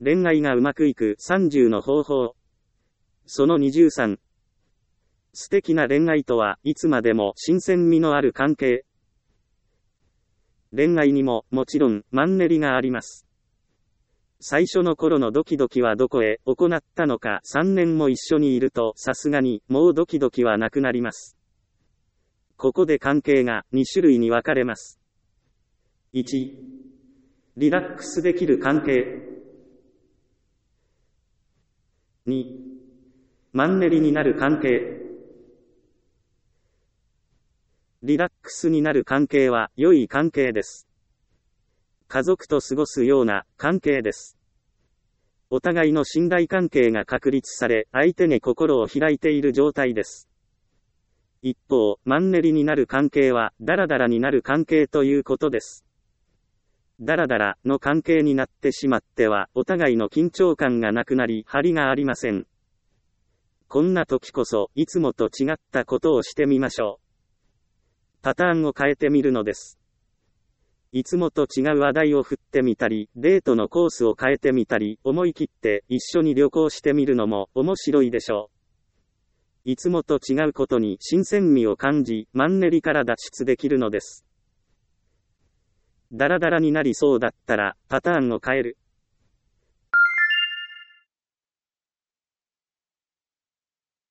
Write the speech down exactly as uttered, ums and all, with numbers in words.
恋愛がうまくいくさんじゅうの方法。そのにじゅうさん。素敵な恋愛とはいつまでも新鮮味のある関係。恋愛にももちろんマンネリがあります。最初の頃のドキドキはどこへ行ったのか。さんねんも一緒にいるとさすがにもうドキドキはなくなります。ここで関係がに種類に分かれます。いち、リラックスできる関係。に、マンネリになる関係。リラックスになる関係は良い関係です。家族と過ごすような関係です。お互いの信頼関係が確立され、相手に心を開いている状態です。一方、マンネリになる関係は、ダラダラになる関係ということです。ダラダラの関係になってしまっては、お互いの緊張感がなくなり、張りがありません。こんな時こそ、いつもと違ったことをしてみましょう。パターンを変えてみるのです。いつもと違う話題を振ってみたり、デートのコースを変えてみたり、思い切って一緒に旅行してみるのも面白いでしょう。いつもと違うことに新鮮味を感じ、マンネリから脱出できるのです。ダラダラになりそうだったら、パターンを変える。